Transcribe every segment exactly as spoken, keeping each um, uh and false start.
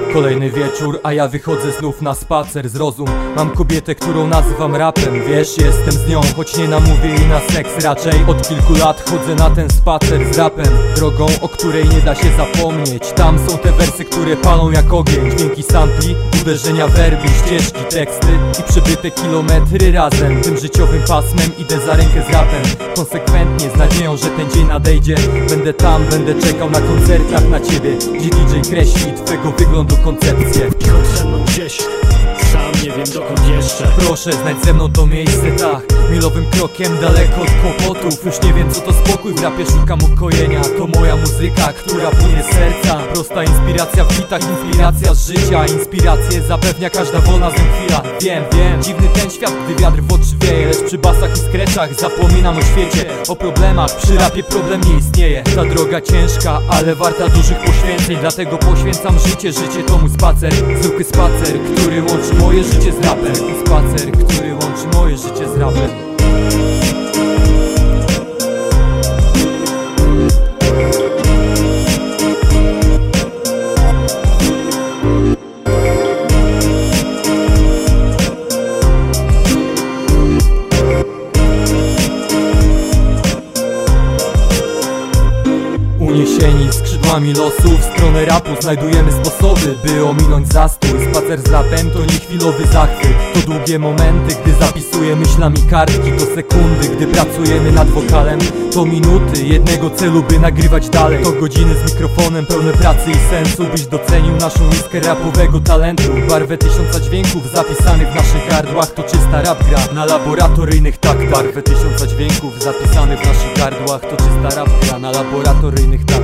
Kolejny wieczór, a ja wychodzę znów na spacer. Zrozum, mam kobietę, którą nazywam rapem. Wiesz, jestem z nią, choć nie namówię jej na seks. Raczej od kilku lat chodzę na ten spacer z rapem, drogą, o której nie da się zapomnieć. Tam są te wersy, które palą jak ogień. Dźwięki sampli, uderzenia werby, ścieżki, teksty i przebyte kilometry razem. Tym życiowym pasmem idę za rękę z rapem. Konsekwentnie, z nadzieją, że ten dzień nadejdzie. Będę tam, będę czekał na koncertach na ciebie, gdzie D J kreśli twego wyglądu koncepcję. Chodź ze mną gdzieś, sam nie wiem dokąd jeszcze. Proszę, znajdź ze mną to miejsce, tak. Milowym krokiem, daleko od kłopotów. Już nie wiem co to spokój, w rapie szukam ukojenia. To moja muzyka, która płynie z serca. Prosta inspiracja w bitach, inspiracja z życia. Inspirację zapewnia każda wolna z nią chwila. Wiem, wiem, dziwny ten świat, gdy wiatr w oczy wieje. Lecz przy basach i skreczach zapominam o świecie, o problemach, przy rapie problem nie istnieje. Ta droga ciężka, ale warta dużych poświęceń. Dlatego poświęcam życie, życie to mój spacer. Zwykły spacer, który łączy moje życie z rapem. Spacer, który łączy moje życie z rapem. Uniesieni skrzydłami losu w stronę rapu znajdujemy sposoby, by ominąć zastój. Spacer z rapem to nie chwilowy zachwyt. To długie momenty, gdy zapisuję myślami kartki. To sekundy, gdy pracujemy nad wokalem. To minuty jednego celu, by nagrywać dalej. To godziny z mikrofonem pełne pracy i sensu, byś docenił naszą miskę rapowego talentu. Barwę tysiąca dźwięków zapisanych w naszych gardłach. To czysta rap gra na laboratoryjnych taktach. Barwę tysiąca dźwięków zapisanych w naszych gardłach. To czysta rap gra na laboratoryjnych taktach.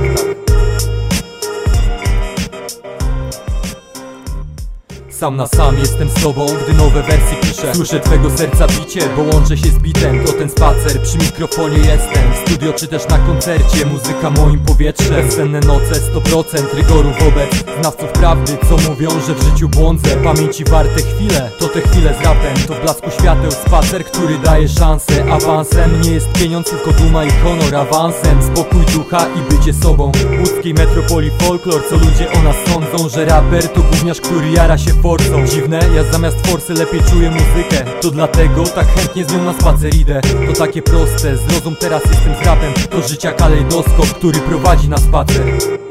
Sam na sam jestem z tobą, gdy nowe wersy piszę. Słyszę twego serca bicie, bo łączę się z bitem. To ten spacer, przy mikrofonie jestem. W studio czy też na koncercie, muzyka moim powietrze. Bezsenne noce, sto procent rygoru wobec znawców prawdy, co mówią, że w życiu błądzę. Pamięci warte chwile, to te chwile z rapem. To w blasku świateł spacer, który daje szansę. Awansem nie jest pieniądz, tylko duma i honor. Awansem spokój ducha i bycie sobą. Łódzkiej metropolii folklor, co ludzie o nas sądzą, że raper to gówniarz, który jara się forsą. Dziwne, ja zamiast forsy lepiej czuję muzykę. To dlatego tak chętnie z nią na spacer idę. To takie proste, zrozum, teraz jestem z rapem. To życia kalejdoskop, który prowadzi na spacer.